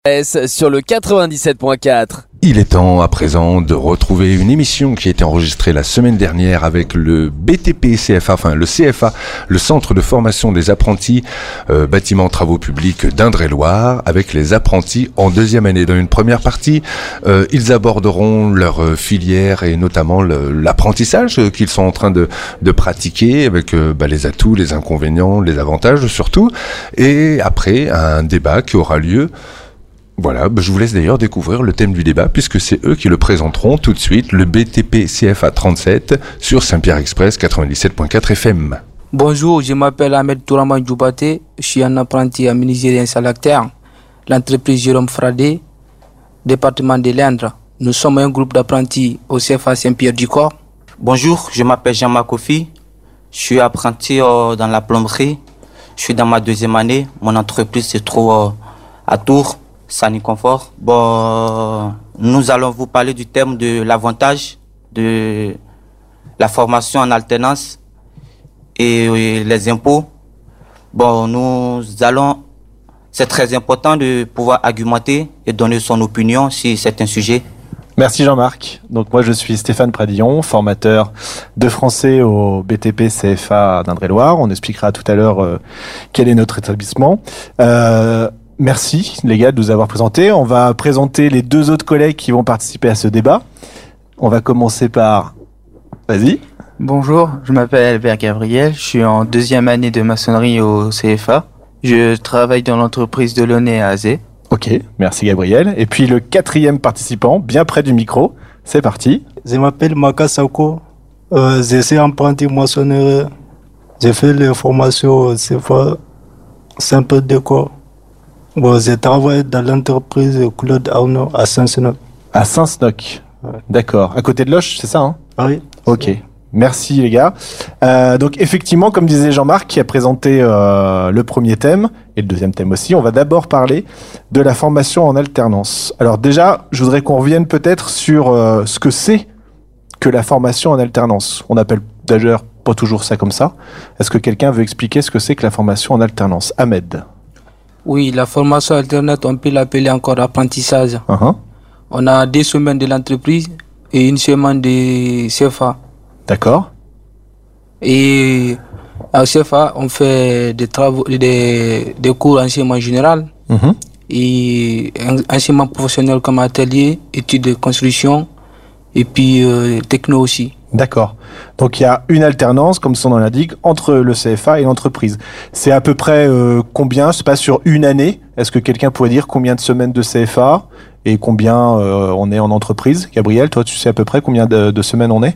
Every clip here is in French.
Sur le 97.4. Il est temps à présent de retrouver une émission qui a été enregistrée la semaine dernière avec le BTP CFA, enfin le CFA, le Centre de formation des apprentis bâtiments travaux publics d'Indre-et-Loire, avec les apprentis en deuxième année. Dans une première partie, ils aborderont leur filière et notamment l'apprentissage qu'ils sont en train de pratiquer avec les atouts, les inconvénients, les avantages surtout. Et après, un débat qui aura lieu. Voilà, je vous laisse d'ailleurs découvrir le thème du débat puisque c'est eux qui le présenteront tout de suite, le BTP CFA 37 sur Saint-Pierre Express 97.4 FM. Bonjour, je m'appelle Ahmed Touraman Djoubaté, je suis un apprenti à menuiserie installateur, l'entreprise Jérôme Fradé, département de l'Indre. Nous sommes un groupe d'apprentis au CFA Saint-Pierre-du-Corps. Bonjour, je m'appelle Jean-Marc Kofi, je suis apprenti dans la plomberie, je suis dans ma deuxième année, mon entreprise se trouve à Tours. Sani Confort. Bon, nous allons vous parler du thème de l'avantage de la formation en alternance et les impôts. Bon, c'est très important de pouvoir argumenter et donner son opinion sur certains sujets. Merci Jean-Marc. Donc moi je suis Stéphane Pradillon, formateur de français au BTP CFA d'Indre-et-Loire. On expliquera tout à l'heure quel est notre établissement. Merci les gars de nous avoir présentés. On va présenter les deux autres collègues qui vont participer à ce débat. On va commencer par... Vas-y. Bonjour, je m'appelle Albert Gabriel, je suis en deuxième année de maçonnerie au CFA. Je travaille dans l'entreprise de Launay à Azé. Ok, merci Gabriel. Et puis le quatrième participant, bien près du micro, c'est parti. Je m'appelle Maka Sako, je suis apprenti maçonnerie. J'ai fait les formations au CFA Saint-Pierre-du-Corps. Bon, je travaille dans l'entreprise Claude Arnaud à Saint-Snoc. À Saint-Snoc, ouais. D'accord. À côté de Loches, c'est ça, hein? Oui. Ok. Merci les gars. Donc effectivement, comme disait Jean-Marc qui a présenté le premier thème et le deuxième thème aussi, on va d'abord parler de la formation en alternance. Alors déjà, je voudrais qu'on revienne peut-être sur ce que c'est que la formation en alternance. On appelle d'ailleurs pas toujours ça comme ça. Est-ce que quelqu'un veut expliquer ce que c'est que la formation en alternance? Ahmed. Oui, la formation alternante, on peut l'appeler encore apprentissage. Uh-huh. On a 2 semaines de l'entreprise et 1 semaine de CFA. D'accord. Et à CFA, on fait des travaux, des cours enseignement général et enseignement professionnel comme atelier, études de construction et puis techno aussi. D'accord. Donc il y a une alternance, comme son nom l'indique, entre le CFA et l'entreprise. C'est à peu près combien, je sais pas, sur une année? Est-ce que quelqu'un pourrait dire combien de semaines de CFA et combien on est en entreprise? Gabriel, toi tu sais à peu près combien de semaines on est?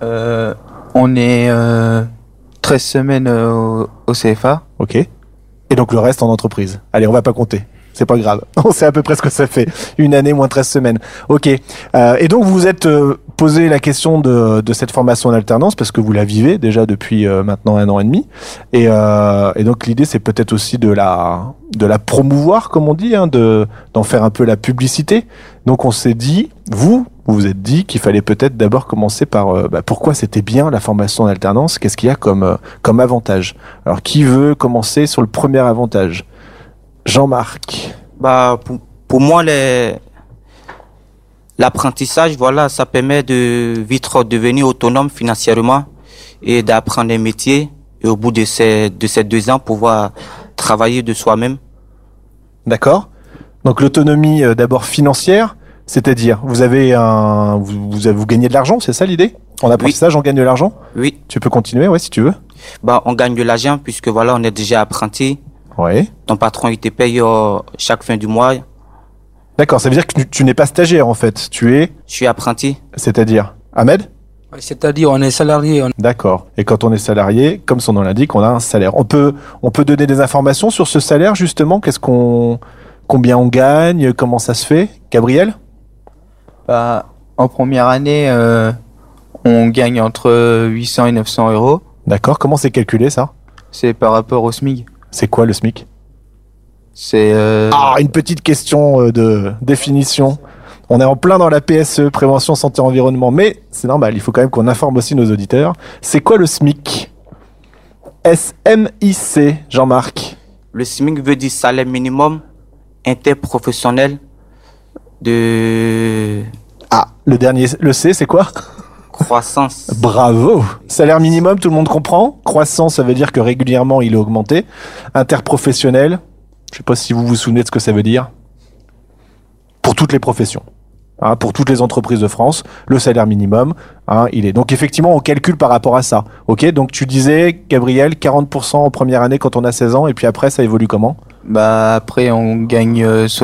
On est 13 semaines au CFA. Ok. Et donc le reste en entreprise. Allez, on va pas compter. C'est pas grave. On sait à peu près ce que ça fait. Une année moins 13 semaines. Ok. Et donc, vous vous êtes posé la question de cette formation en alternance parce que vous la vivez déjà depuis maintenant 1 an et demi. Et donc, l'idée, c'est peut-être aussi de la promouvoir, comme on dit, hein, d'en faire un peu la publicité. Donc, on s'est dit, vous vous êtes dit qu'il fallait peut-être d'abord commencer par pourquoi c'était bien la formation en alternance. Qu'est-ce qu'il y a comme avantage? Alors, qui veut commencer sur le premier avantage? Jean-Marc. Pour moi, l'apprentissage, voilà, ça permet de vite devenir autonome financièrement et d'apprendre un métier et au bout de ces 2 ans, pouvoir travailler de soi-même. D'accord. Donc l'autonomie d'abord financière, c'est-à-dire vous gagnez de l'argent, c'est ça l'idée? En apprentissage, oui. On gagne de l'argent? Oui. Tu peux continuer, ouais, si tu veux. On gagne de l'argent puisque voilà, on est déjà apprenti. Ouais. Ton patron, il te paye chaque fin du mois. D'accord, ça veut dire que tu n'es pas stagiaire en fait. Je suis apprenti. C'est-à-dire Ahmed? C'est-à-dire on est salarié. D'accord. Et quand on est salarié, comme son nom l'indique, on a un salaire. On peut donner des informations sur ce salaire justement? Combien on gagne? Comment ça se fait? Gabriel? En première année, on gagne entre 800 et 900 euros. D'accord. Comment c'est calculé ça? C'est par rapport au SMIC. C'est quoi le SMIC? C'est une petite question de définition. On est en plein dans la PSE, prévention santé environnement, mais c'est normal, il faut quand même qu'on informe aussi nos auditeurs. C'est quoi le SMIC? SMIC, Jean-Marc. Le SMIC veut dire salaire minimum interprofessionnel de... Ah, le dernier, le C, c'est quoi? Croissance. Bravo. Salaire minimum, tout le monde comprend. Croissance, ça veut dire que régulièrement, il est augmenté. Interprofessionnel, je sais pas si vous vous souvenez de ce que ça veut dire. Pour toutes les professions. Pour toutes les entreprises de France, le salaire minimum, il est. Donc effectivement, on calcule par rapport à ça. Ok, donc tu disais, Gabriel, 40% en première année quand on a 16 ans, et puis après, ça évolue comment? Bah après, on gagne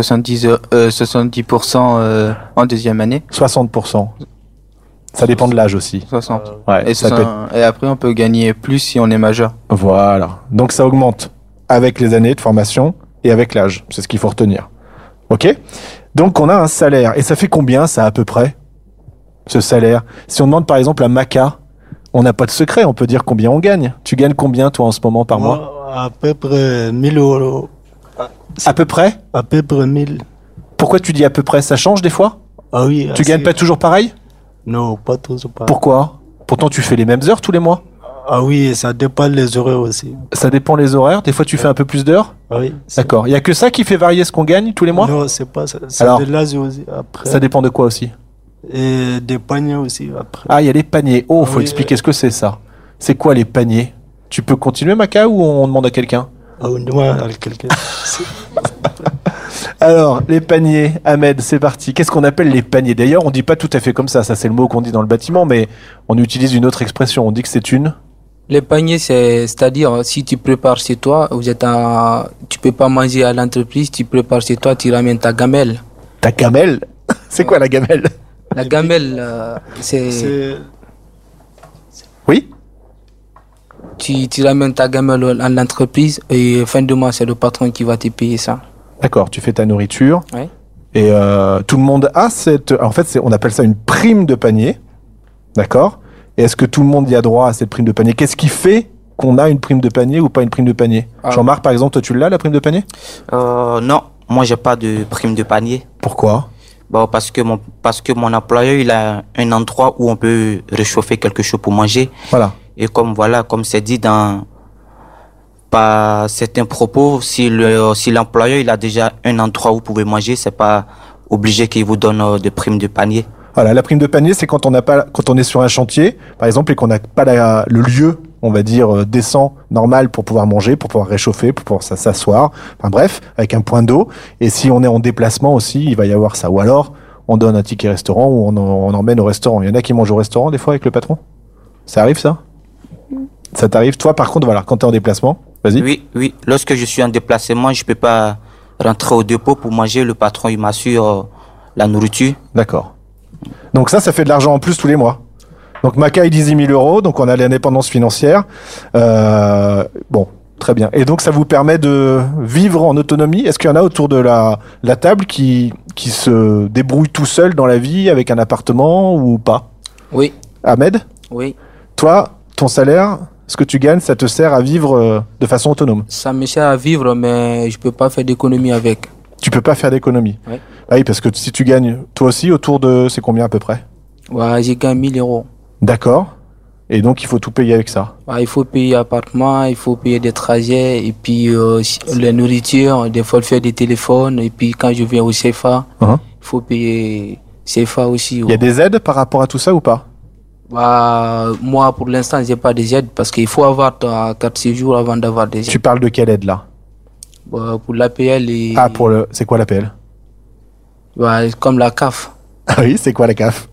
70% en deuxième année. 60%. Ça dépend de l'âge aussi. 60. Ouais, Et, et après, on peut gagner plus si on est majeur. Voilà. Donc ça augmente avec les années de formation et avec l'âge. C'est ce qu'il faut retenir. Ok? Donc on a un salaire. Et ça fait combien ça à peu près? Ce salaire. Si on demande par exemple à Maca, on n'a pas de secret, on peut dire combien on gagne. Tu gagnes combien toi en ce moment par mois? À peu près 1000 euros. À peu près? À peu près 1000. Pourquoi tu dis à peu près? Ça change des fois? Ah oui. Tu gagnes pas toujours pareil? Non, pas toujours pareil. Pourquoi? Pourtant tu fais les mêmes heures tous les mois? Ah oui, ça dépend les horaires aussi. Ça dépend les horaires? Des fois tu fais un peu plus d'heures? Ah oui. D'accord. Il y a que ça qui fait varier ce qu'on gagne tous les mois? Non, c'est pas ça. C'est Alors, de l'âge aussi après. ça dépend de quoi aussi? Et des paniers aussi après. Ah, il y a les paniers. Oh, faut Oui, expliquer ce que c'est ça. C'est quoi les paniers? Tu peux continuer, Maca, ou on demande à quelqu'un? Ah, on demande à quelqu'un. Alors, les paniers, Ahmed, c'est parti. Qu'est-ce qu'on appelle les paniers? D'ailleurs, on dit pas tout à fait comme ça c'est le mot qu'on dit dans le bâtiment, mais on utilise une autre expression. On dit que c'est une... Les paniers, c'est-à-dire, si tu prépares chez toi, tu peux pas manger à l'entreprise, tu prépares chez toi, tu ramènes ta gamelle. Ta gamelle? C'est quoi la gamelle? La gamelle, c'est... Oui? Tu ramènes ta gamelle à l'entreprise et fin de mois, c'est le patron qui va te payer ça. D'accord, tu fais ta nourriture. Ouais. Et tout le monde a cette... En fait, on appelle ça une prime de panier. D'accord? Et est-ce que tout le monde y a droit à cette prime de panier? Qu'est-ce qui fait qu'on a une prime de panier ou pas une prime de panier? Jean-Marc, par exemple, toi, tu l'as, la prime de panier? Non, moi, j'ai pas de prime de panier. Pourquoi? Bon, parce que mon employeur, il a un endroit où on peut réchauffer quelque chose pour manger. Voilà. Et comme c'est dit par certains propos, si l'employeur il a déjà un endroit où vous pouvez manger, c'est pas obligé qu'il vous donne de prime de panier. Voilà, la prime de panier, c'est quand on est sur un chantier, par exemple, et qu'on n'a pas le lieu, on va dire, décent, normal pour pouvoir manger, pour pouvoir réchauffer, pour pouvoir s'asseoir, enfin bref, avec un point d'eau. Et si on est en déplacement aussi, il va y avoir ça. Ou alors, on donne un ticket restaurant ou on emmène au restaurant. Il y en a qui mangent au restaurant des fois avec le patron? Ça arrive ça? Ça t'arrive? Toi, par contre, voilà, quand tu es en déplacement, vas-y. Oui. Lorsque je suis en déplacement, je peux pas rentrer au dépôt pour manger. Le patron, il m'assure la nourriture. D'accord. Donc ça fait de l'argent en plus tous les mois. Donc Maca, il dit 10 000 euros, donc on a l'indépendance financière. Bon, très bien. Et donc ça vous permet de vivre en autonomie? Est-ce qu'il y en a autour de la table qui se débrouillent tout seul dans la vie avec un appartement ou pas? Oui. Ahmed? Oui. Toi, ton salaire, ce que tu gagnes, ça te sert à vivre de façon autonome? Ça me sert à vivre, mais je peux pas faire d'économie avec. Tu peux pas faire d'économie? Oui. Ah oui, parce que si tu gagnes, toi aussi, autour de... C'est combien à peu près? Ouais, j'ai gagné 1000 euros. D'accord. Et donc, il faut tout payer avec ça? Il faut payer appartement, il faut payer des trajets, et puis la nourriture, des fois faire des téléphones, et puis quand je viens au CFA, il faut payer CFA aussi. Il y a des aides par rapport à tout ça ou pas? Moi, pour l'instant, j'ai pas des aides, parce qu'il faut avoir ta carte séjour avant d'avoir des aides. Tu parles de quelle aide, là? Pour l'APL et... Ah, c'est quoi l'APL? Comme la CAF. Ah oui, c'est quoi la CAF?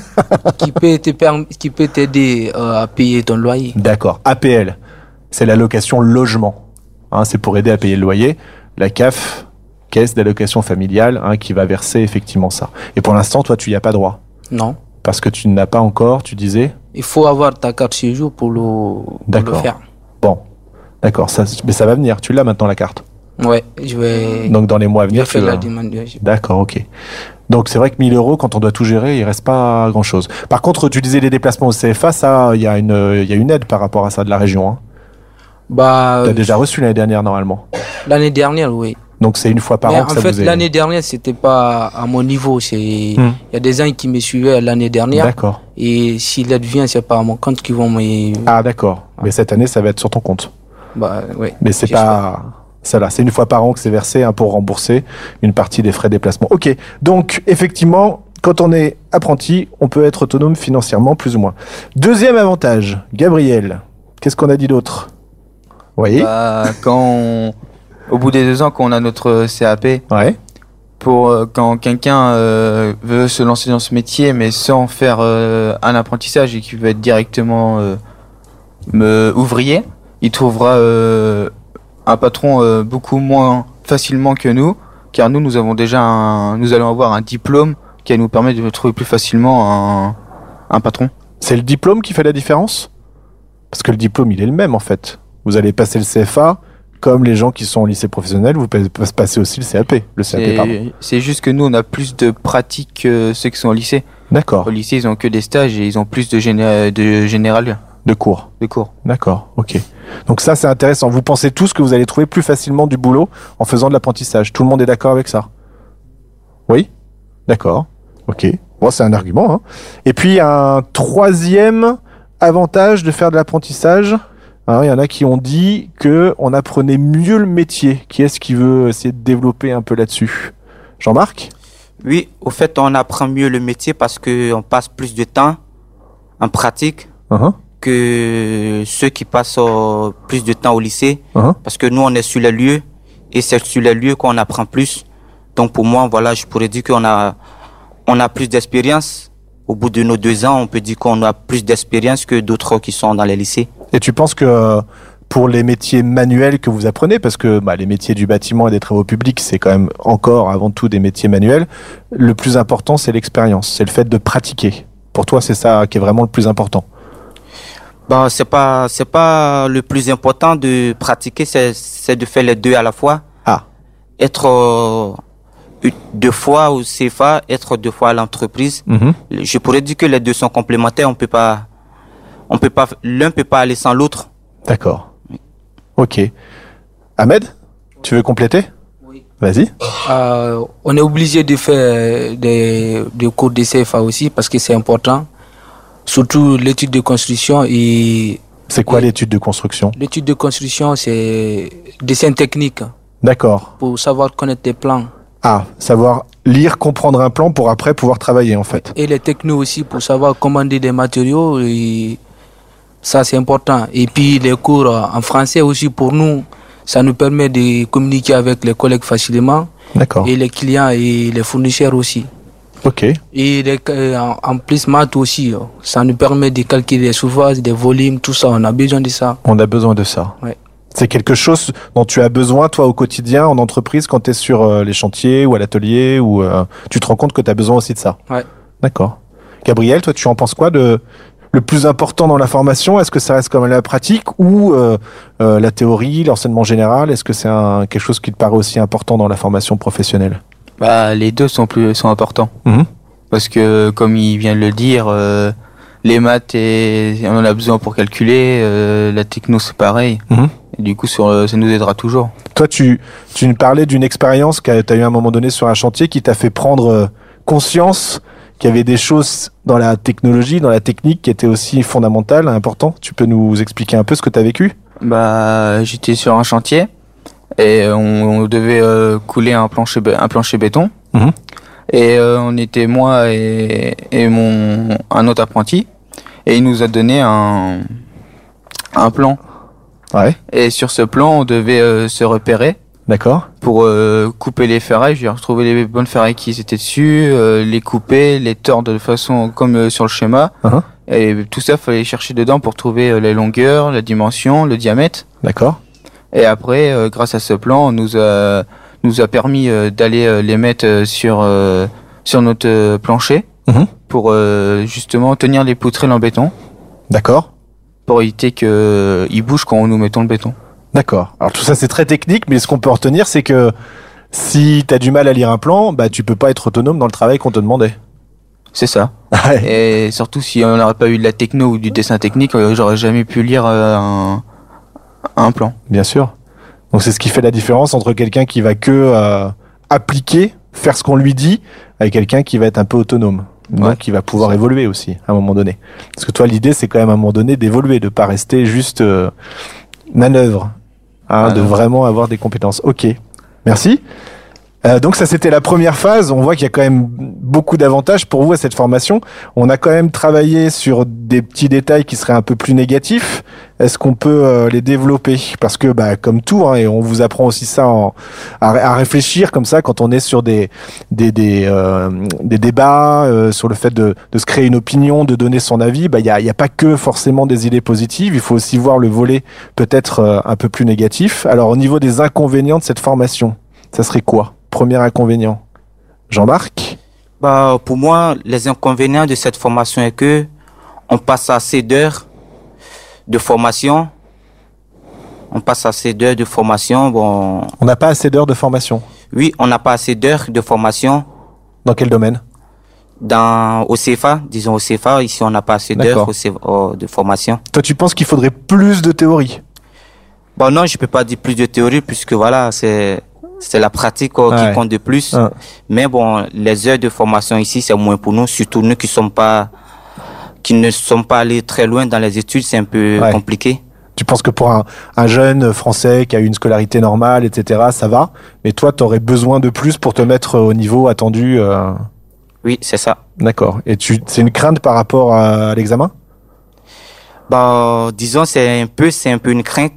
qui peut t'aider à payer ton loyer. D'accord. APL, c'est l'allocation logement. C'est pour aider à payer le loyer. La CAF, caisse d'allocation familiale, qui va verser effectivement ça. Et pour l'instant, toi, tu n'y as pas droit? Non. Parce que tu n'as pas encore, tu disais? Il faut avoir ta carte séjour pour le faire. Bon, d'accord. Mais ça va venir. Tu l'as maintenant, la carte? Ouais, je vais... Donc dans les mois à venir, tu la demande. D'accord, ok. Donc c'est vrai que 1000 euros, quand on doit tout gérer, il reste pas grand-chose. Par contre, tu disais les déplacements au CFA, ça, il y a une aide par rapport à ça de la région. T'as déjà reçu l'année dernière, normalement? L'année dernière, oui. Donc c'est une fois par an que ça vous aide? En fait, l'année dernière, c'était pas à mon niveau. Il y a des gens qui me suivaient l'année dernière. D'accord. Et si l'aide vient, c'est pas à mon compte qu'ils vont me... Ah d'accord. Ouais. Mais cette année, ça va être sur ton compte? Oui. Mais c'est pas Ça là, c'est une fois par an que c'est versé pour rembourser une partie des frais de déplacement. Ok, donc effectivement, quand on est apprenti, on peut être autonome financièrement, plus ou moins. Deuxième avantage, Gabriel, qu'est-ce qu'on a dit d'autre? Oui. Au bout des 2 ans, quand on a notre CAP, Ouais. Quand quelqu'un veut se lancer dans ce métier, mais sans faire un apprentissage et qui veut être directement ouvrier, il trouvera un patron beaucoup moins facilement que nous, car nous allons avoir un diplôme qui va nous permettre de trouver plus facilement un patron. C'est le diplôme qui fait la différence? Parce que le diplôme, il est le même en fait. Vous allez passer le CFA, comme les gens qui sont au lycée professionnel, vous pouvez passer aussi le CAP. C'est juste que nous, on a plus de pratiques que ceux qui sont au lycée. D'accord. Au lycée, ils ont que des stages et ils ont plus de général. De cours. D'accord, ok. Donc ça, c'est intéressant. Vous pensez tous que vous allez trouver plus facilement du boulot en faisant de l'apprentissage. Tout le monde est d'accord avec ça? Oui? D'accord. Ok. Bon, c'est un argument, hein. Et puis, un troisième avantage de faire de l'apprentissage. Il y en a qui ont dit qu'on apprenait mieux le métier. Qui est-ce qui veut essayer de développer un peu là-dessus? Jean-Marc? Oui, au fait, on apprend mieux le métier parce qu'on passe plus de temps en pratique que ceux qui passent plus de temps au lycée. Parce que nous, on est sur les lieux et c'est sur les lieux qu'on apprend plus. Donc pour moi, voilà, je pourrais dire qu'on a plus d'expérience. Au bout de nos 2 ans, on peut dire qu'on a plus d'expérience que d'autres qui sont dans les lycées. Et tu penses que pour les métiers manuels que vous apprenez, parce que les métiers du bâtiment et des travaux publics, c'est quand même encore avant tout des métiers manuels, le plus important, c'est l'expérience, c'est le fait de pratiquer. Pour toi, c'est ça qui est vraiment le plus important? C'est pas le plus important de pratiquer, c'est de faire les deux à la fois. Être 2 fois au CFA, être 2 fois à l'entreprise. Je pourrais dire que les deux sont complémentaires. L'un peut pas aller sans l'autre. D'accord. Ok. Ahmed, tu veux compléter? Oui. Vas-y. On est obligé de faire des cours de CFA aussi parce que c'est important. Surtout l'étude de construction et... C'est quoi l'étude de construction? L'étude de construction, c'est dessin technique. D'accord. Pour savoir connaître des plans. Savoir lire, comprendre un plan pour après pouvoir travailler en fait. Et les technos aussi pour savoir commander des matériaux. Et ça, c'est important. Et puis les cours en français aussi pour nous, ça nous permet de communiquer avec les collègues facilement. D'accord. Et les clients et les fournisseurs aussi. Ok. Et en plus, maths aussi, ça nous permet de calculer les surfaces, des volumes, tout ça. On a besoin de ça. On a besoin de ça. Ouais. C'est quelque chose dont tu as besoin, toi, au quotidien, en entreprise, quand tu es sur les chantiers ou à l'atelier, ou tu te rends compte que tu as besoin aussi de ça? Ouais. D'accord. Gabriel, toi, tu en penses quoi de le plus important dans la formation? Est-ce que ça reste comme la pratique ou la théorie, l'enseignement général? Est-ce que c'est quelque chose qui te paraît aussi important dans la formation professionnelle? Les deux sont importants. Parce que, comme il vient de le dire, les maths, on en a besoin pour calculer, la techno, c'est pareil. Et du coup, ça nous aidera toujours. Toi, tu nous parlais d'une expérience que tu as eu à un moment donné sur un chantier qui t'a fait prendre conscience qu'il y avait des choses dans la technologie, dans la technique qui étaient aussi fondamentales, importantes. Tu peux nous expliquer un peu ce que tu as vécu? J'étais sur un chantier et on devait couler un plancher béton. Et on était moi et un autre apprenti et il nous a donné un plan. Ouais. Et sur ce plan, on devait se repérer. D'accord. Pour couper les ferrailles, j'ai retrouvé les bonnes ferrailles qui étaient dessus, les couper, les tordre de façon comme sur le schéma. Et tout ça, fallait chercher dedans pour trouver les longueurs, la dimension, le diamètre. D'accord. Et après, grâce à ce plan, on nous a permis d'aller les mettre sur notre plancher pour justement tenir les poutrelles en béton. D'accord. Pour éviter qu'ils bougent quand nous mettons le béton. D'accord. Alors tout ça c'est très technique, mais ce qu'on peut retenir c'est que si tu as du mal à lire un plan, tu peux pas être autonome dans le travail qu'on te demandait. C'est ça. Et surtout si on n'aurait pas eu de la techno ou du dessin technique, j'aurais jamais pu lire un plan. Bien sûr. Donc c'est ce qui fait la différence entre quelqu'un qui va que appliquer, faire ce qu'on lui dit, avec quelqu'un qui va être un peu autonome. Donc qui va pouvoir évoluer aussi à un moment donné. Parce que toi l'idée c'est quand même à un moment donné d'évoluer, de pas rester juste manœuvre. de vraiment avoir des compétences. Ok, merci. Donc ça, c'était la première phase. On voit qu'il y a quand même beaucoup d'avantages pour vous à cette formation. On a quand même travaillé sur des petits détails qui seraient un peu plus négatifs. Est-ce qu'on peut les développer? Parce que, comme tout, et on vous apprend aussi ça à réfléchir comme ça quand on est sur des débats, sur le fait de se créer une opinion, de donner son avis. Il y a pas que forcément des idées positives. Il faut aussi voir le volet peut-être un peu plus négatif. Alors, au niveau des inconvénients de cette formation, ça serait quoi? Premier inconvénient, Jean-Marc? Pour moi, les inconvénients de cette formation est que on passe assez d'heures de formation. On n'a pas assez d'heures de formation? Oui, on n'a pas assez d'heures de formation. Dans quel domaine? Au CFA, disons au CFA. Ici, on n'a pas assez d'heures de formation. Toi, tu penses qu'il faudrait plus de théorie? Non, je peux pas dire plus de théorie puisque voilà, c'est la pratique qui compte de plus. Mais les heures de formation ici, c'est moins pour nous, surtout nous qui ne sommes pas allés très loin dans les études, c'est un peu compliqué. Tu penses que pour un jeune français qui a eu une scolarité normale, etc., ça va, mais toi, tu aurais besoin de plus pour te mettre au niveau attendu Oui, c'est ça. D'accord. Et c'est une crainte par rapport à l'examen? Disons, c'est un peu une crainte.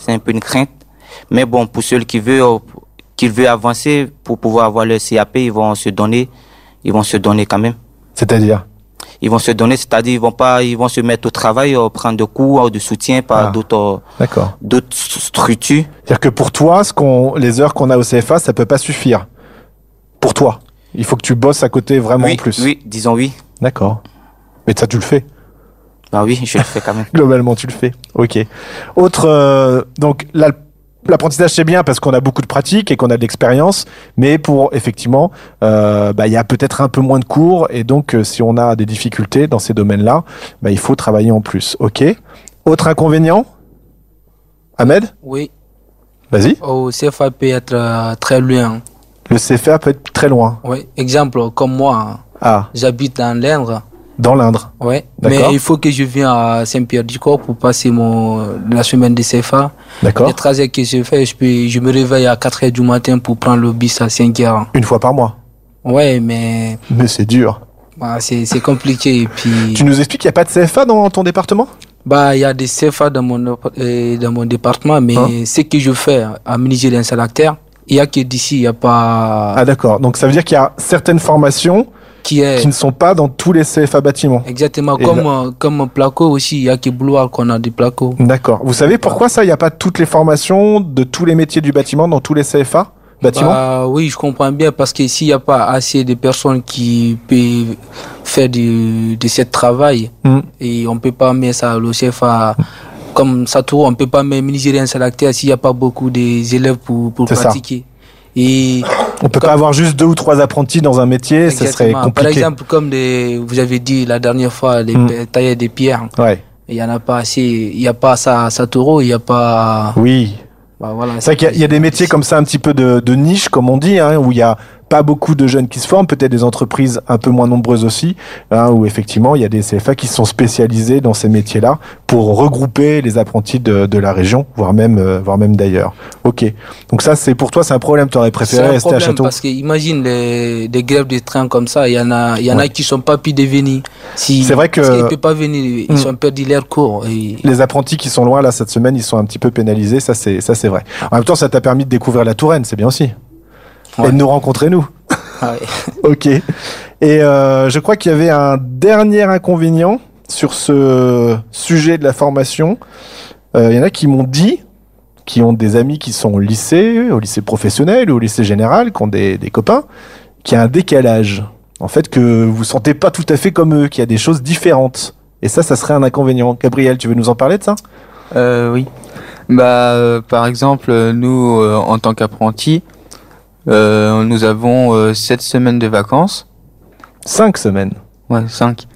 Mais pour ceux qui veulent avancer pour pouvoir avoir le CAP, ils vont se donner quand même. C'est-à-dire? Ils vont se donner, c'est-à-dire ils vont se mettre au travail, prendre des cours de soutien par d'autres structures. C'est-à-dire que pour toi, les heures qu'on a au CFA, ça peut pas suffire. Pour toi, il faut que tu bosses à côté vraiment en plus. Oui, disons oui. D'accord. Mais ça, tu le fais? Oui, je le fais quand même. Globalement, tu le fais. Ok. Donc l'apprentissage, c'est bien parce qu'on a beaucoup de pratique et qu'on a de l'expérience, mais pour effectivement, il y a peut-être un peu moins de cours et donc si on a des difficultés dans ces domaines-là, il faut travailler en plus. Ok. Autre inconvénient, Ahmed? Oui. Vas-y. Au CFA peut être très loin. Le CFA peut être très loin. Oui. Exemple, comme moi, j'habite dans l'Indre. Dans l'Indre. Oui, mais il faut que je vienne à Saint-Pierre-du-Corps pour passer la semaine de CFA. D'accord. Les trajets que je fais, je me réveille à 4h du matin pour prendre le bus à 5h. Une fois par mois? Oui, mais... Mais c'est dur. C'est compliqué. Et puis... Tu nous expliques qu'il n'y a pas de CFA dans ton département? Il y a des CFA dans mon département, mais ce que je fais à Minigé-Saint-Lactaire, il n'y a que d'ici, il n'y a pas... Ah d'accord, donc ça veut dire qu'il y a certaines formations qui ne sont pas dans tous les CFA bâtiments. Exactement, comme Placo aussi, il n'y a que Bouloir qu'on a des Placo. D'accord. Vous savez pourquoi ça, il n'y a pas toutes les formations de tous les métiers du bâtiment dans tous les CFA bâtiments? Oui, je comprends bien, parce que s'il n'y a pas assez de personnes qui peuvent faire de ce travail, et on ne peut pas mettre ça, le CFA... Comme Satouro, on ne peut pas mettre Minigé-Saint-Lactaire s'il n'y a pas beaucoup d'élèves pour pratiquer. Et on ne peut pas avoir juste 2 ou 3 apprentis dans un métier, ça serait compliqué. Par exemple, comme vous avez dit la dernière fois, les tailleurs des pierres. Il n'y en a pas assez. Il n'y a pas ça à Satouro, il n'y a pas... Oui. Voilà, c'est vrai qu'il y a des métiers comme ça, un petit peu de niche, comme on dit, où il n'y a pas beaucoup de jeunes qui se forment, peut-être des entreprises un peu moins nombreuses aussi, où effectivement il y a des CFA qui sont spécialisés dans ces métiers-là pour regrouper les apprentis de la région, voire même d'ailleurs. Ok. Donc ça, pour toi, c'est un problème. Tu aurais préféré rester à Château? Parce que imagine des grèves de train comme ça, il y en a qui sont pas pu devenir. C'est vrai que parce qu'ils peuvent pas venir, ils ont perdu leur cours. Les apprentis qui sont loin là cette semaine, ils sont un petit peu pénalisés. Ça c'est vrai. En même temps, ça t'a permis de découvrir la Touraine, c'est bien aussi. Et de nous rencontrer, nous. Ok. Et je crois qu'il y avait un dernier inconvénient sur ce sujet de la formation. Il y en a qui m'ont dit, qui ont des amis qui sont au lycée professionnel ou au lycée général, qui ont des copains, qu'il y a un décalage. En fait, que vous sentez pas tout à fait comme eux, qu'il y a des choses différentes. Et ça serait un inconvénient. Gabriel, tu veux nous en parler de ça? Oui. Par exemple, nous, en tant qu'apprentis, nous avons 7 semaines de vacances. 5 semaines? Ouais, 5.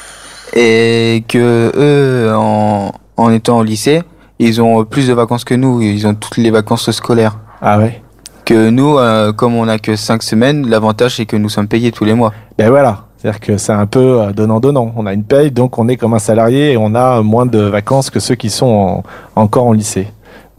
Et que eux, en étant au lycée, ils ont plus de vacances que nous. Ils ont toutes les vacances scolaires. Ah ouais? Que nous, comme on n'a que 5 semaines, l'avantage c'est que nous sommes payés tous les mois. Ben voilà. C'est-à-dire que c'est un peu donnant-donnant. On a une paye, donc on est comme un salarié et on a moins de vacances que ceux qui sont encore en lycée.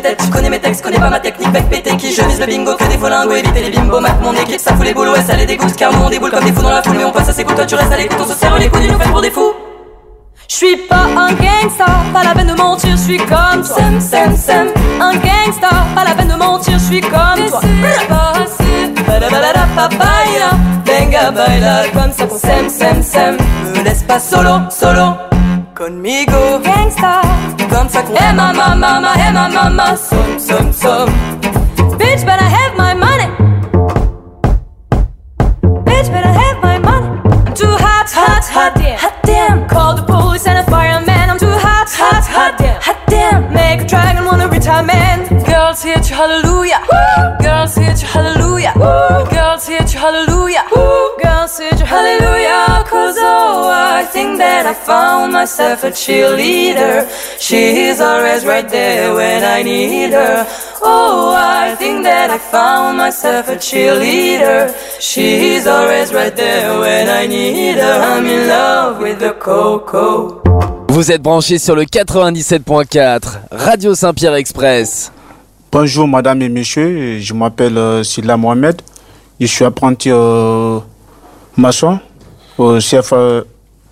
les têtes. Tu connais mes textes, connais pas ma technique, bec pété qui je vise le bingo, que des faux lingots, éviter les bimbos, mat mon équipe, ça fout les boules, ouais ça les dégoûte, car nous on déboule comme des fous dans la foule, mais on passe à ses coups, toi tu restes à l'écoute, on se serre les coudes, ils nous prennent pour des fous. J'suis pas un gangsta, pas la peine de mentir, j'suis comme Sem, Sem, Sem. Un gangsta, pas la peine de mentir, j'suis comme toi. Papaya, venga baila comme ça, Sem, Sem, Sem. Me laisse pas solo, solo. Conmigo, gangsta, comme ça qu'on aime ma mama, som, som, som. Bitch, better have my money. Bitch, better have my money. I'm too hot, hot, hot, damn, hot damn. Call the police and a fireman. I'm too hot, hot, hot, damn, hot damn. Make a dragon wanna retire man. Girls hit you hallelujah. Woo. Girls hit you hallelujah. Woo. Girls hit you hallelujah. Woo. Girls hit you hallelujah. Cause oh, I think that I found myself a cheerleader. She's always right there when I need her. Oh, I think that I found myself a cheerleader. She's always right there when I need her. I'm in love with the coco. Vous êtes branchés sur le 97.4 Radio Saint-Pierre Express. Bonjour madame et messieurs, je m'appelle Silla Mohamed. Je suis apprenti maçon au CFA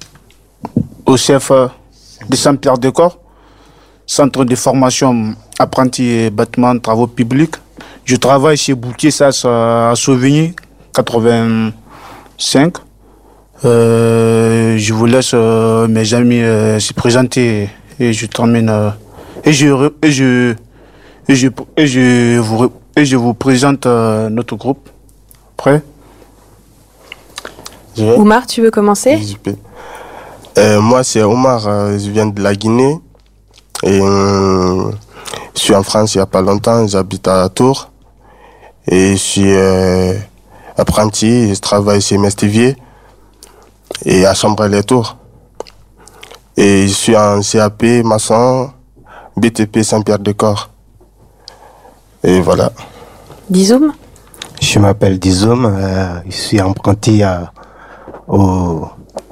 de Saint-Pierre-de-Corps, centre de formation apprenti et bâtiment travaux publics. Je travaille chez Boutier SAS à Sauvigny, 85. Je vous laisse mes amis se présenter et je termine et je vous présente notre groupe. Prêt? Oumar, tu veux commencer? Moi, c'est Omar, je viens de la Guinée et je suis en France il n'y a pas longtemps, j'habite à Tours et je suis apprenti, je travaille chez Mestivier et à Chambre-les-Tours. Et je suis en CAP, maçon, BTP Saint-Pierre-de-Corps. Et voilà. Dizoum? Je m'appelle Dizoum, je suis apprenti au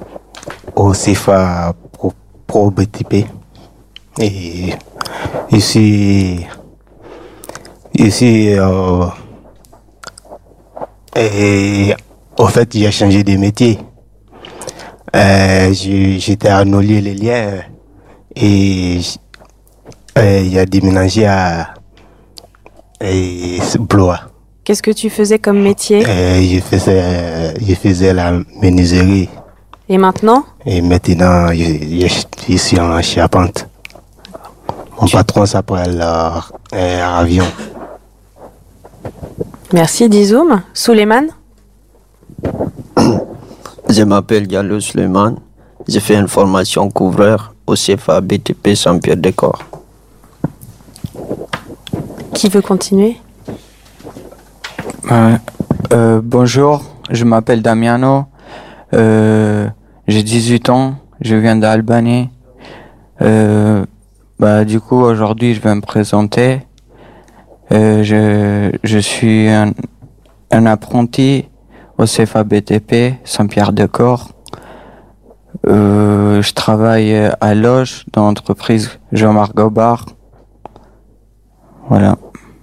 CFA Pro BTP. Et ici, et au fait, j'ai changé de métier. J'étais à Nolier-les-Liens et il a déménagé à Blois. Qu'est-ce que tu faisais comme métier? Je faisais la menuiserie. Et maintenant? Et maintenant, je suis en charpente. Mon patron s'appelle Avion. Merci Dizoum. Souleymane? Je m'appelle Diallo Souleymane. J'ai fait une formation couvreur au CFA BTP Saint-Pierre-de-Corps. Qui veut continuer? Bonjour, je m'appelle Damiano. J'ai 18 ans, je viens d'Albanie. Du coup, aujourd'hui, je vais me présenter. Je suis un apprenti au CFA BTP Saint-Pierre-de-Corps. Je travaille à Loge dans l'entreprise Jean-Marc Gobard. Voilà.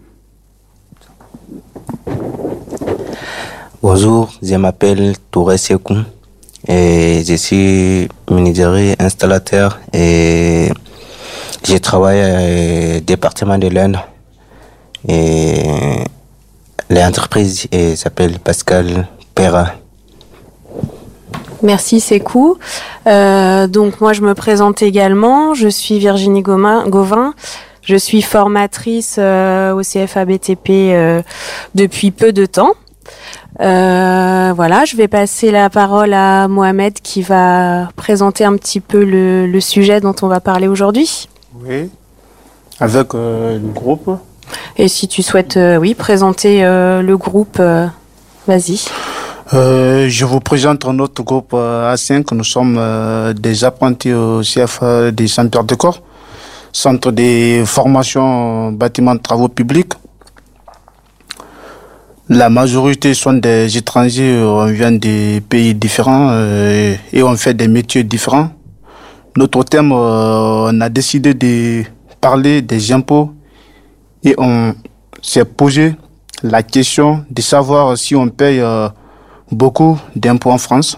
Bonjour, je m'appelle Touré Sekou et je suis menuisier installateur et je travaille au département de l'Inde et l'entreprise s'appelle Pascal Perra. Merci Sekou. Donc moi je me présente également, je suis Virginie Gauvin. Je suis formatrice au CFA BTP depuis peu de temps. Voilà, je vais passer la parole à Mohamed qui va présenter un petit peu le sujet dont on va parler aujourd'hui. Oui, avec le groupe. Et si tu souhaites, présenter le groupe, vas-y. Je vous présente notre groupe A5. Nous sommes des apprentis au CFA de Saint-Pierre-de-Corps, centre de formation bâtiment de travaux publics. La majorité sont des étrangers, on vient des pays différents et on fait des métiers différents. Notre thème, on a décidé de parler des impôts et on s'est posé la question de savoir si on paye beaucoup d'impôts en France.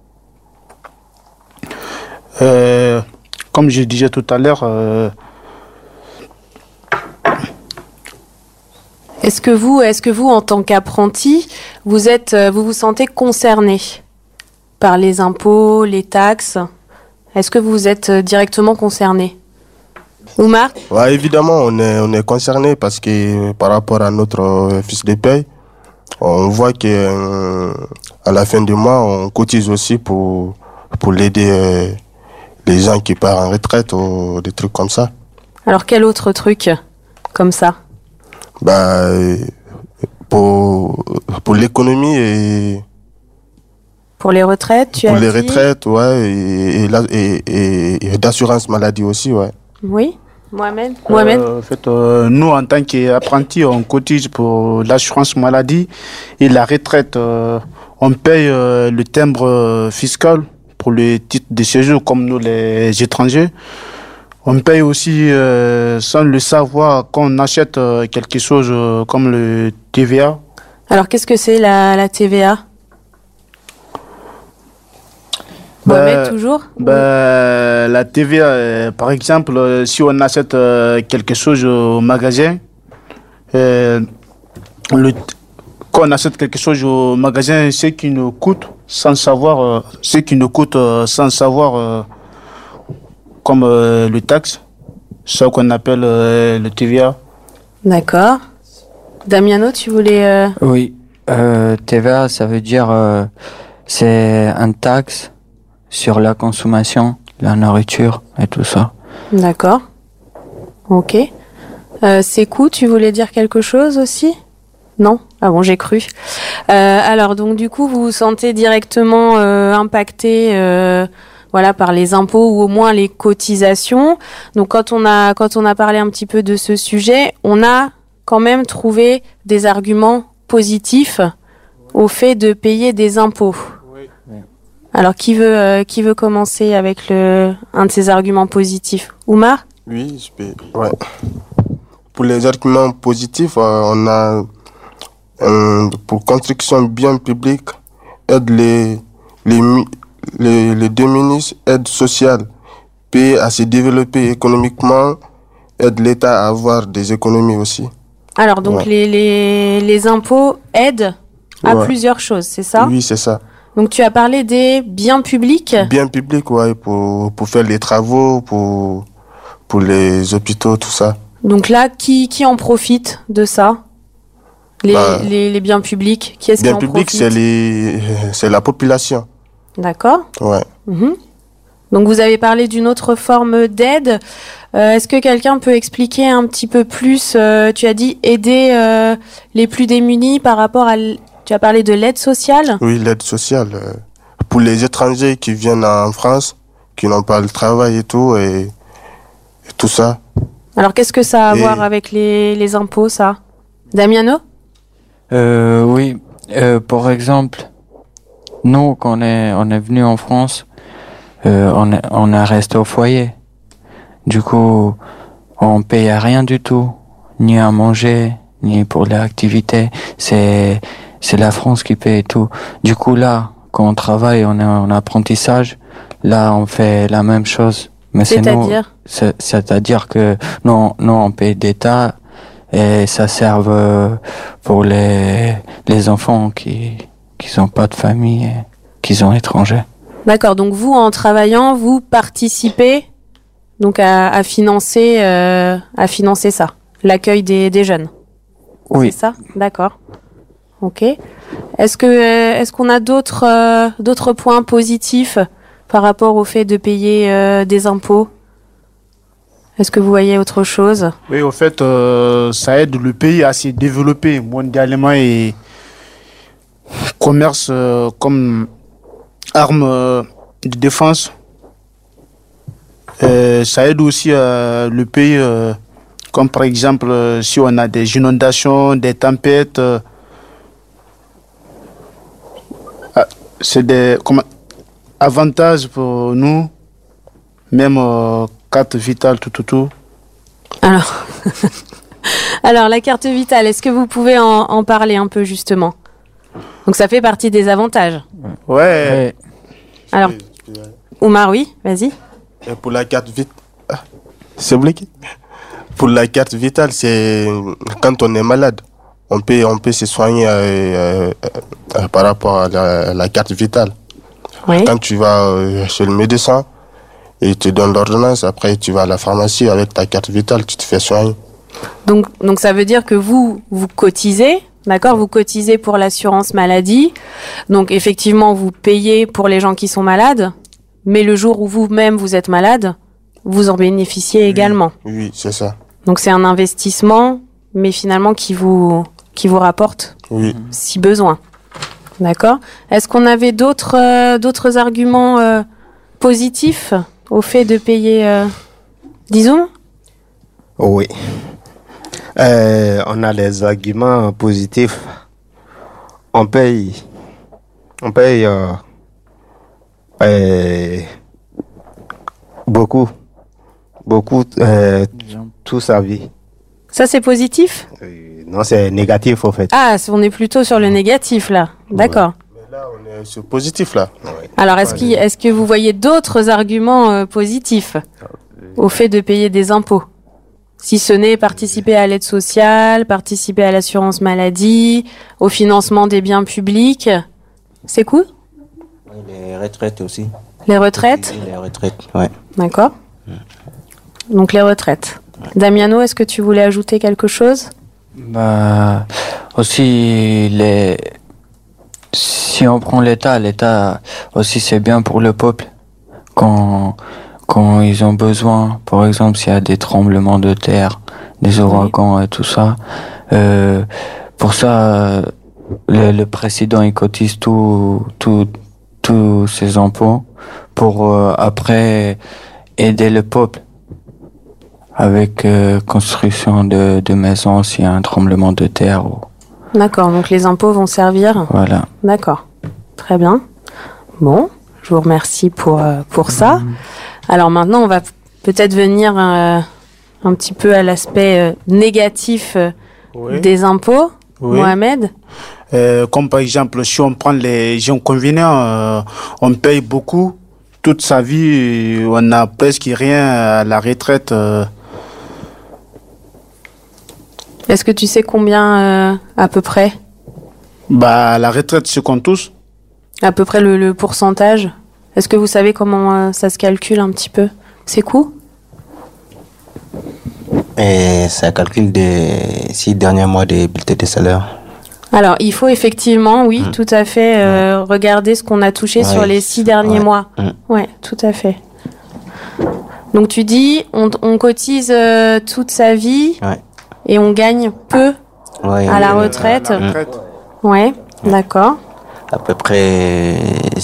Comme je disais tout à l'heure, est-ce que vous, en tant qu'apprenti, vous vous sentez concerné par les impôts, les taxes? Est-ce que vous êtes directement concerné? Oumar? Ouais, évidemment, on est concerné parce que par rapport à notre fiche de paye, on voit que à la fin du mois, on cotise aussi pour l'aider les gens qui partent en retraite ou des trucs comme ça. Alors quel autre truc comme ça? Pour l'économie et pour les retraites, tu as dit? Pour les retraites, ouais, et d'assurance maladie aussi, ouais. Oui, Mohamed. En fait, nous, en tant qu'apprentis, on cotise pour l'assurance maladie et la retraite. On paye le timbre fiscal pour les titres de séjour, comme nous, les étrangers. On paye aussi, sans le savoir, quand on achète quelque chose comme le TVA. Alors, qu'est-ce que c'est la TVA? Mohamed, toujours? La TVA, par exemple, si on achète quelque chose au magasin, quand on achète quelque chose au magasin, ce qui nous coûte sans savoir, comme le taxe, ce qu'on appelle le TVA. D'accord. Damiano, tu voulais... Oui, TVA, ça veut dire c'est un taxe sur la consommation, la nourriture et tout ça. D'accord. Ok. Sékou, tu voulais dire quelque chose aussi? Non? Ah bon, j'ai cru. Alors, donc du coup, vous vous sentez directement impacté par les impôts ou au moins les cotisations. Donc quand on a parlé un petit peu de ce sujet, on a quand même trouvé des arguments positifs au fait de payer des impôts. Oui. Alors qui veut commencer avec un de ces arguments positifs? Oumar? Oui, je peux. Ouais. Pour les arguments positifs, on a pour construction bien publique, aide les démunis, aide sociale, pays à se développer économiquement, aide l'État à avoir des économies aussi. Alors donc les impôts aident à plusieurs choses, c'est ça? Oui, c'est ça. Donc tu as parlé des biens publics? Biens publics, ouais, pour faire les travaux, pour les hôpitaux, tout ça. Donc là, qui en profite de ça? Les biens publics, qui est-ce qui en profite? Biens publics, c'est la population. D'accord. Ouais. Mmh. Donc vous avez parlé d'une autre forme d'aide. Est-ce que quelqu'un peut expliquer un petit peu plus? Tu as dit aider les plus démunis par rapport à... Tu as parlé de l'aide sociale? Oui, l'aide sociale. Pour les étrangers qui viennent en France, qui n'ont pas le travail et tout tout ça. Alors qu'est-ce que ça a à voir avec les impôts, ça? Damiano? Oui, par exemple, nous, quand on est venu en France, on est resté au foyer. Du coup, on paye rien du tout, ni à manger, ni pour l'activité. C'est la France qui paye tout. Du coup, là, quand on travaille, on est en apprentissage. Là, on fait la même chose. Mais c'est-à-dire? C'est-à-dire que nous, on paye d'État et ça sert pour les enfants qui n'ont pas de famille et qui sont étrangers. D'accord, donc vous, en travaillant, vous participez donc à financer ça, l'accueil des jeunes. Oui. C'est ça? D'accord. Ok. Est-ce qu'on a d'autres points positifs par rapport au fait de payer des impôts? Est-ce que vous voyez autre chose? Oui, au fait, ça aide le pays à se développer mondialement et commerce comme arme de défense. Ça aide aussi le pays, comme par exemple si on a des inondations, des tempêtes. C'est des avantages pour nous, même carte vitale, tout. Alors, Alors, la carte vitale, est-ce que vous pouvez en parler un peu, justement? Donc, ça fait partie des avantages. Ouais. Alors, Oumar, oui, vas-y. Et pour la carte vitale, c'est bloqué. Pour la carte vitale, c'est quand on est malade, on peut se soigner par rapport à la carte vitale. Oui. Quand tu vas chez le médecin, il te donne l'ordonnance, après tu vas à la pharmacie avec ta carte vitale, tu te fais soigner. Donc ça veut dire que vous cotisez, d'accord? Vous cotisez pour l'assurance maladie. Donc effectivement, vous payez pour les gens qui sont malades, mais le jour où vous-même vous êtes malade, vous en bénéficiez également. Oui, c'est ça. Donc c'est un investissement, mais finalement qui vous rapporte si besoin. D'accord? Est-ce qu'on avait d'autres arguments positifs au fait de payer disons? Oui. On a les arguments positifs. On paye beaucoup, toute sa vie. Ça, c'est positif? Non, c'est négatif, en fait. Ah, on est plutôt sur le négatif, là. D'accord. Mais là, on est sur positif, là. Alors, est-ce que vous voyez d'autres arguments positifs au fait de payer des impôts? Si ce n'est participer à l'aide sociale, participer à l'assurance maladie, au financement des biens publics, c'est cool? Les retraites aussi. Les retraites? Les retraites, ouais. D'accord. Donc les retraites. Damiano, est-ce que tu voulais ajouter quelque chose? Bah, aussi, si on prend l'État aussi c'est bien pour le peuple. Quand ils ont besoin, par exemple, s'il y a des tremblements de terre, des ouragans et tout ça, pour ça, le président, il cotise tous ses impôts pour après aider le peuple avec construction de maisons s'il y a un tremblement de terre. D'accord, donc les impôts vont servir. Voilà. D'accord, très bien. Bon, je vous remercie pour ça. Alors maintenant, on va peut-être venir un petit peu à l'aspect négatif des impôts. Oui. Mohamed? Comme par exemple, si on prend les gens convenants, on paye beaucoup. Toute sa vie, on n'a presque rien à la retraite. Est-ce que tu sais combien à peu près? Bah, la retraite, c'est qu'on tous. À peu près le pourcentage? Est-ce que vous savez comment ça se calcule un petit peu? C'est cool? Et ça calcule des 6 derniers mois des bulletins de salaire. Alors, il faut effectivement, oui, tout à fait, regarder ce qu'on a touché sur les 6 derniers mois. Ouais, tout à fait. Donc, tu dis, on cotise toute sa vie et on gagne peu à la retraite. Ouais, d'accord. À peu près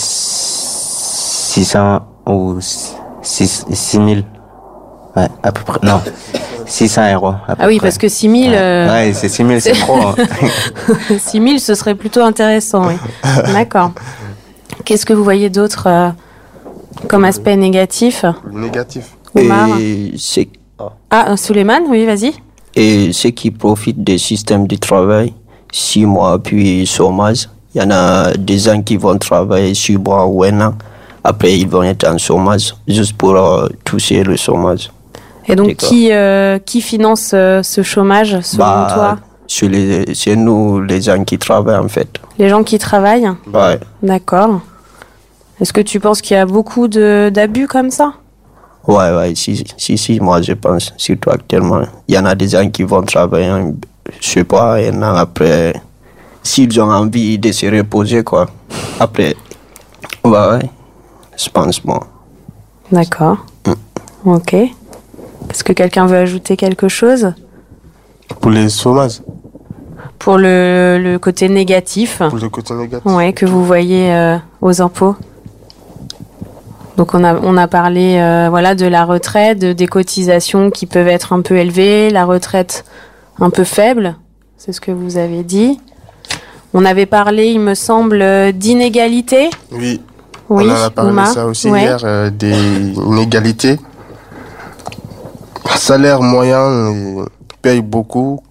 600 ou 6 000. Ouais, à peu près. Non. 600 euros. Ah oui, parce que 6 000... Ouais, c'est 6 000, c'est trop. 6 000, ce serait plutôt intéressant, oui. D'accord. Qu'est-ce que vous voyez d'autre comme aspect négatif? Négatif. Oumar? Souleymane, oui, vas-y. Et ceux qui profitent des systèmes de travail, 6 mois puis chômage, il y en a des gens qui vont travailler 6 mois ou 1 an. Après, ils vont être en chômage, juste pour toucher le chômage. Et donc, qui finance ce chômage, selon toi? C'est nous, les gens qui travaillent, en fait. Les gens qui travaillent? Ouais. D'accord. Est-ce que tu penses qu'il y a beaucoup d'abus comme ça? Ouais, si, moi, je pense, surtout actuellement. Il y en a des gens qui vont travailler, je sais pas, et après, s'ils ont envie de se reposer, quoi. Après, ouais, je pense, moi. D'accord. Ok. Est-ce que quelqu'un veut ajouter quelque chose? Pour les chômages. Pour le côté négatif. Pour le côté négatif. Ouais, que vous voyez aux impôts. Donc on a parlé de la retraite, des cotisations qui peuvent être un peu élevées, la retraite un peu faible, c'est ce que vous avez dit. On avait parlé, il me semble, d'inégalité. Oui. Oui, on en a parlé ça aussi hier, des inégalités. Salaire moyen paye beaucoup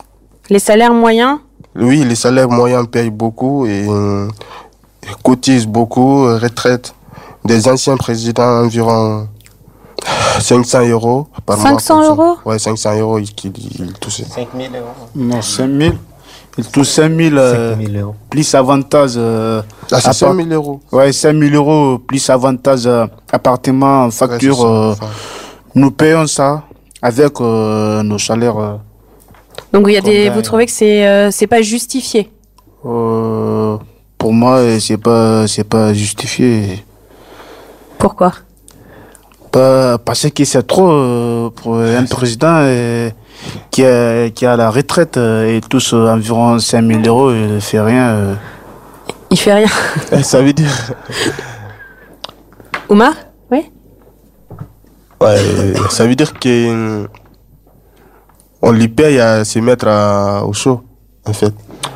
Les salaires moyens? Oui, les salaires moyens payent beaucoup et cotisent beaucoup, retraite. Des anciens présidents, environ 500 € par mois. 500 €? Ouais, 500 €, ils touchent. 5 000 €. Non, 5 000. Ils touchent 5 000 € plus avantages. Ah, c'est 5 000 €. Ouais, 5 000 € plus avantages, appartements, factures. Ouais, nous payons ça avec nos salaires. Donc vous trouvez que c'est pas justifié? Pour moi, c'est pas justifié. Pourquoi? Parce que c'est trop pour un président qui a la retraite et touche environ 5 000 €, il ne fait rien. Il fait rien. Ça veut dire. Oumar? Oui. Ouais, ça veut dire que on lui paye à se mettre au chaud, en fait.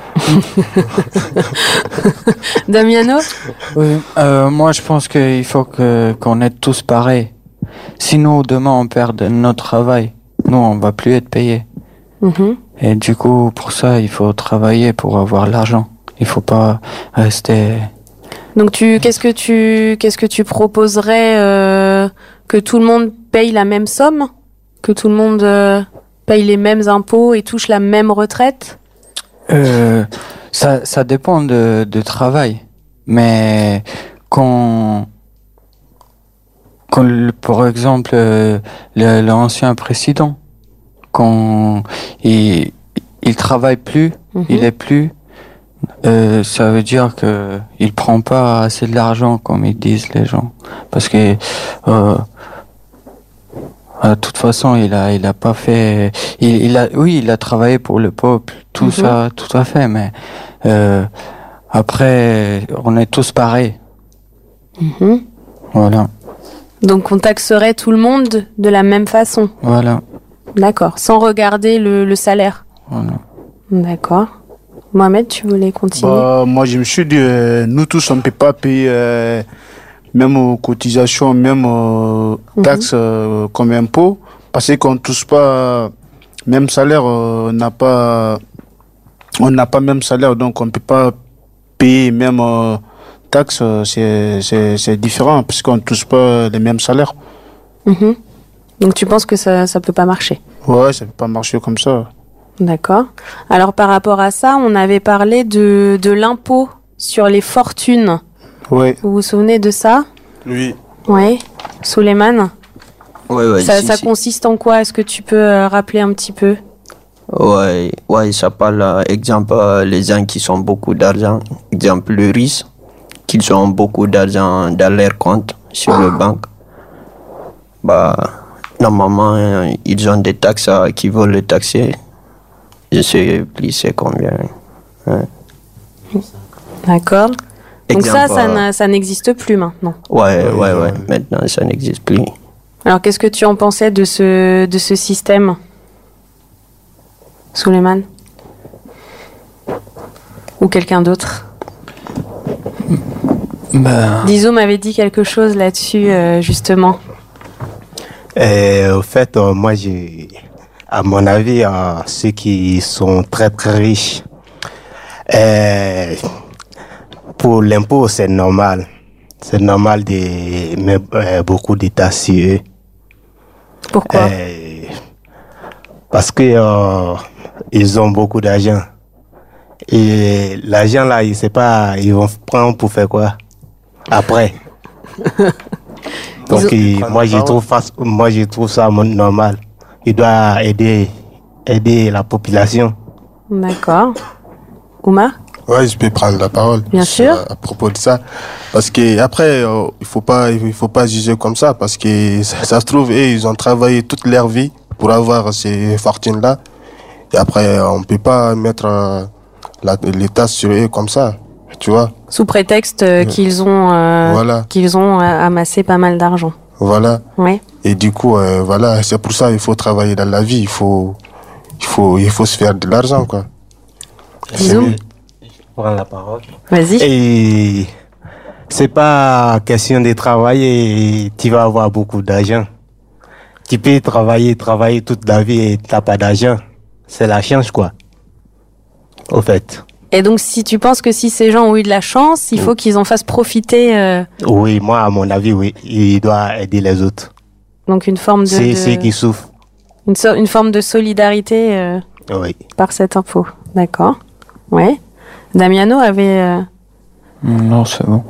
Damiano? Oui, moi je pense qu'il faut qu'on est tous pareils. Sinon demain on perd notre travail. Nous on va plus être payés. Et du coup pour ça il faut travailler pour avoir l'argent. Il faut pas rester. Donc qu'est-ce que tu proposerais, que tout le monde paye la même somme, que tout le monde paye les mêmes impôts et touche la même retraite? Ça dépend de travail, mais quand par exemple l'ancien président, quand il travaille plus, il est plus, ça veut dire que il prend pas assez de l'argent comme ils disent les gens, parce que de toute façon, il a pas fait. Il a travaillé pour le peuple, tout ça, tout à fait. Mais après, on est tous pareils. Voilà. Donc, on taxerait tout le monde de la même façon. Voilà. D'accord, sans regarder le salaire. Voilà. D'accord. Mohamed, tu voulais continuer? Moi, je me suis dit, nous tous, on ne peut pas payer. Même aux cotisations, même aux taxes comme impôts, parce qu'on ne touche pas même salaire, on n'a pas même salaire, donc on ne peut pas payer même taxes, c'est différent, parce qu'on ne touche pas les mêmes salaires. Donc tu penses que ça ne peut pas marcher? Ouais, ça ne peut pas marcher comme ça. D'accord. Alors par rapport à ça, on avait parlé de l'impôt sur les fortunes. Oui. Vous vous souvenez de ça? Oui. Oui. Souleymane? Oui, ça consiste en quoi? Est-ce que tu peux rappeler un petit peu? Ouais, ça parle, exemple, les gens qui ont beaucoup d'argent, exemple, les riches, qui ont beaucoup d'argent dans leur compte sur le banque. Normalement, ils ont des taxes qui veulent les taxer. Je sais plus c'est combien. Ouais. D'accord. Donc exemple, ça n'existe plus maintenant. Ouais. Maintenant, ça n'existe plus. Alors, qu'est-ce que tu en pensais de ce système, Souleymane? Ou quelqu'un d'autre? Dizo m'avait dit quelque chose là-dessus, justement. Au fait, moi, à mon avis, ceux qui sont très très riches, pour l'impôt, c'est normal. C'est normal de mettre beaucoup d'États sur eux. Pourquoi? Parce que ils ont beaucoup d'argent. Et l'argent là, ils ne savent pas, ils vont prendre pour faire quoi après. Donc moi je trouve ça normal. Il doit aider la population. D'accord. Oumar? Ouais, je peux prendre la parole. Bien sûr. À propos de ça, parce que après, il faut pas juger comme ça, parce que ça se trouve, ils ont travaillé toute leur vie pour avoir ces fortunes-là, et après, on peut pas mettre les tasses sur eux comme ça, tu vois. Sous prétexte qu'ils ont amassé pas mal d'argent. Voilà. Ouais. Et du coup, voilà, c'est pour ça il faut travailler dans la vie, il faut se faire de l'argent, quoi. Disons. Prendre la parole. Vas-y. Et c'est pas question de travailler et tu vas avoir beaucoup d'argent. Tu peux travailler toute la vie et t'as pas d'argent. C'est la chance, quoi. au fait. Et donc, si tu penses que si ces gens ont eu de la chance, il faut qu'ils en fassent profiter. Oui, moi, à mon avis, oui. Il doit aider les autres. Donc, une forme de. C'est ceux qui souffrent. Une forme de solidarité oui. Par cet impôt. D'accord. Ouais. Damiano avait. Non, c'est bon.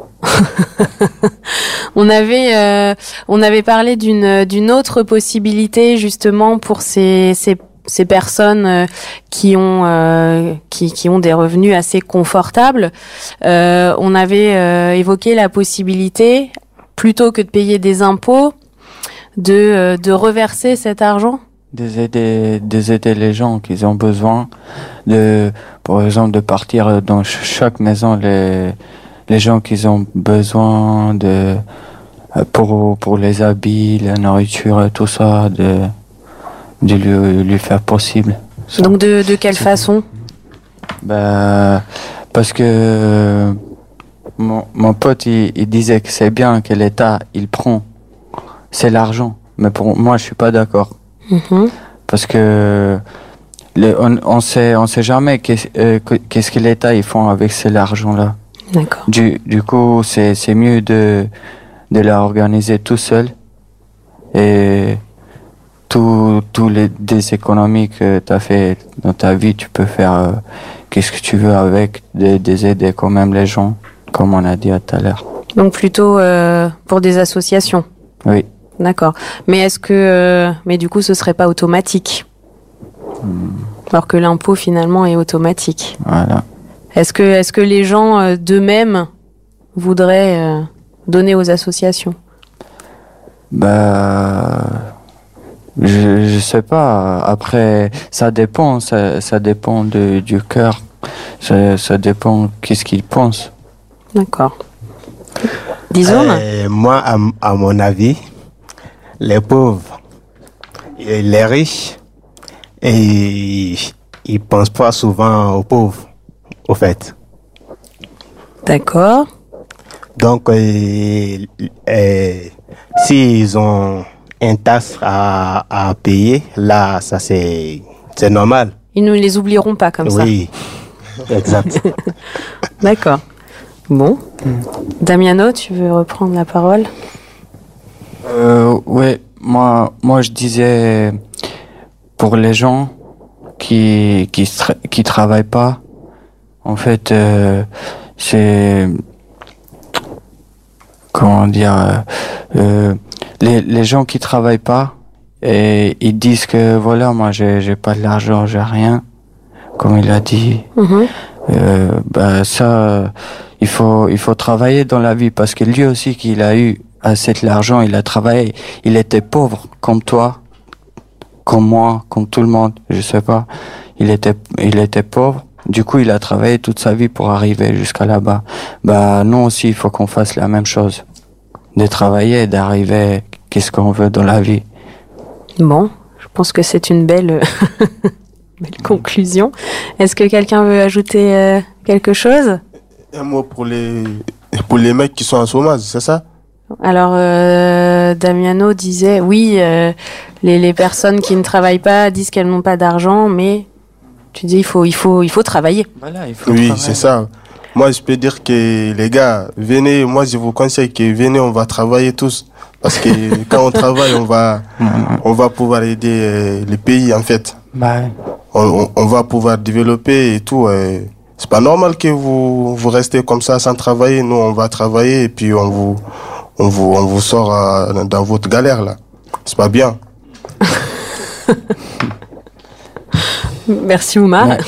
On avait parlé d'une autre possibilité justement pour ces personnes qui ont des revenus assez confortables. On avait évoqué la possibilité, plutôt que de payer des impôts, de reverser cet argent. Aider les gens qui ont besoin par exemple, de partir dans chaque maison les gens qui ont besoin pour les habits, la nourriture et tout ça, de lui faire possible. Ça. Donc de quelle façon? Parce que mon pote il disait que c'est bien que l'État il prend c'est l'argent, mais pour moi je suis pas d'accord. Parce que on sait jamais qu'est-ce que l'État ils font avec cet argent là. D'accord. Du coup, c'est mieux de l'organiser tout seul et tous des économies que tu as fait dans ta vie, tu peux faire qu'est-ce que tu veux avec, des aider quand même les gens, comme on a dit tout à l'heure. Donc plutôt pour des associations. Oui. D'accord. Mais mais du coup, ce serait pas automatique. Alors que l'impôt finalement est automatique. Voilà. Est-ce que les gens d'eux-mêmes voudraient donner aux associations? Je sais pas. Après, ça dépend. Ça dépend du cœur. Ça dépend qu'est-ce qu'ils pensent. D'accord. Disons. Moi, à mon avis, les pauvres et les riches, et ils pensent pas souvent aux pauvres. Au fait. D'accord. Donc, s'ils ont un taxe à payer, là, ça c'est normal. Ils ne les oublieront pas comme ça. Oui, exact. D'accord. Bon. Damiano, tu veux reprendre la parole? Ouais, moi je disais pour les gens qui travaillent pas. En fait, c'est comment dire, les gens qui travaillent pas et ils disent que voilà, moi j'ai pas de l'argent, j'ai rien, comme il a dit. Ça, il faut travailler dans la vie parce que lui aussi qu'il a eu assez de l'argent, il a travaillé, il était pauvre comme toi, comme moi, comme tout le monde, je sais pas, il était pauvre. Du coup, il a travaillé toute sa vie pour arriver jusqu'à là-bas. Nous aussi, il faut qu'on fasse la même chose. De travailler, d'arriver, qu'est-ce qu'on veut dans la vie. Bon, je pense que c'est une belle conclusion. Est-ce que quelqu'un veut ajouter quelque chose? Un mot pour les mecs qui sont en chômage, c'est ça? Alors, Damiano disait, oui, les personnes qui ne travaillent pas disent qu'elles n'ont pas d'argent, mais... Tu dis il faut travailler. Voilà, il faut oui, travailler. C'est ça. Moi, je peux dire que les gars, venez, moi je vous conseille que venez, on va travailler tous. Parce que quand on travaille, on va pouvoir aider les pays en fait. On va pouvoir développer et tout. C'est pas normal que vous restez comme ça sans travailler. Nous, on va travailler et puis on vous sort dans votre galère là. C'est pas bien. Merci Oumar. Ouais.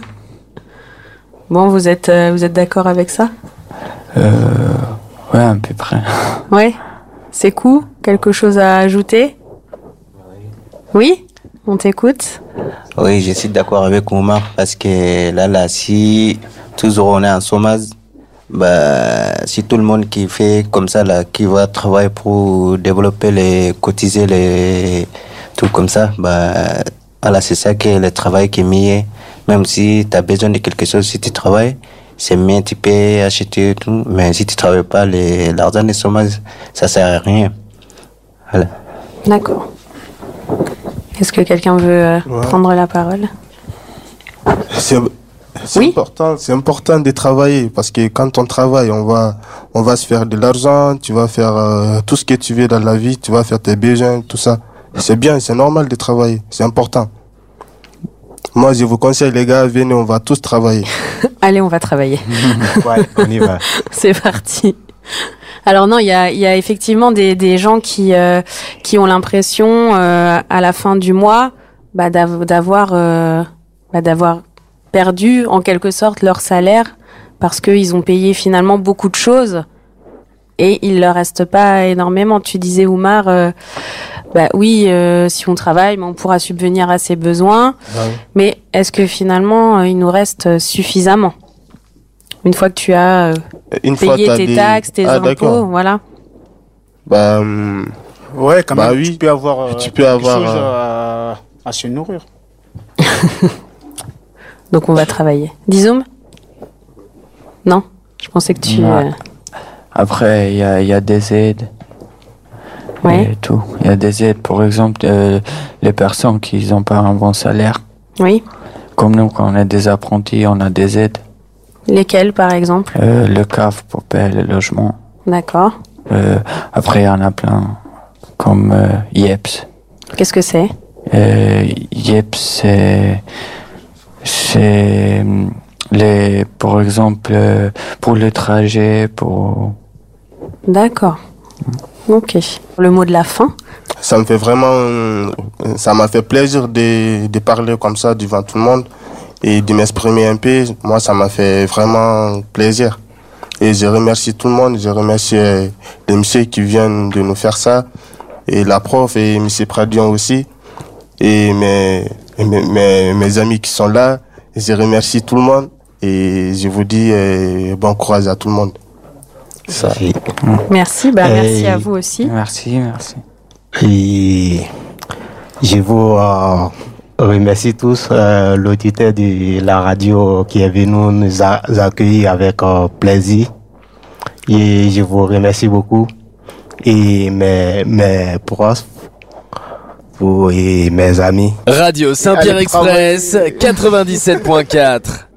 Bon, vous êtes d'accord avec ça? Ouais, à peu près. Ouais. C'est cool. Quelque chose à ajouter? Oui, on t'écoute. Oui, je suis d'accord avec Oumar parce que là, si toujours on est en chômage, si tout le monde qui fait comme ça là, qui va travailler pour développer cotiser tout comme ça, voilà, c'est ça que le travail qui est mieux. Même si tu as besoin de quelque chose, si tu travailles, c'est mieux, tu peux acheter tout. Mais si tu ne travailles pas, l'argent de chômage, ça ne sert à rien. Voilà. D'accord. Est-ce que quelqu'un veut prendre la parole? C'est important de travailler parce que quand on travaille, on va se faire de l'argent, tu vas faire tout ce que tu veux dans la vie, tu vas faire tes besoins, tout ça. C'est bien, c'est normal de travailler, c'est important. Moi, je vous conseille, les gars, venez, on va tous travailler. Allez, on va travailler. Ouais, on y va. C'est parti. Alors non, il y a effectivement des gens qui ont l'impression à la fin du mois d'avoir perdu en quelque sorte leur salaire parce qu'ils ont payé finalement beaucoup de choses et il leur reste pas énormément. Tu disais, Oumar, si on travaille, on pourra subvenir à ses besoins, mais est-ce que finalement il nous reste suffisamment une fois que tu as payé tes taxes, tes impôts, voilà. Ouais, quand même. Oui. Tu peux avoir quelque chose à se nourrir. Donc on va travailler. Dizoum ? Non ? Je pensais que tu... Après, il y a des aides. Ouais. Et tout. Il y a des aides, par exemple, les personnes qui n'ont pas un bon salaire. Oui. Comme nous, quand on est des apprentis, on a des aides. Lesquelles, par exemple ? Le CAF pour payer le logement. D'accord. Après, il y en a plein, comme IEPS. Qu'est-ce que c'est ? IEPS, c'est par exemple, pour le trajet, pour... D'accord. Ok. Le mot de la fin ? Ça m'a fait plaisir de parler comme ça devant tout le monde et de m'exprimer un peu. Moi, ça m'a fait vraiment plaisir. Et je remercie tout le monde. Je remercie les messieurs qui viennent de nous faire ça. Et la prof et M. Pradion aussi. Et mes amis qui sont là. Je remercie tout le monde. Et je vous dis bon courage à tout le monde. Ça. Merci. Merci à vous aussi. Merci. Et je vous remercie tous l'auditeur de la radio qui est venu nous accueillir avec plaisir. Et je vous remercie beaucoup. Et mes profs et mes amis. Radio Saint-Pierre Express 97.4.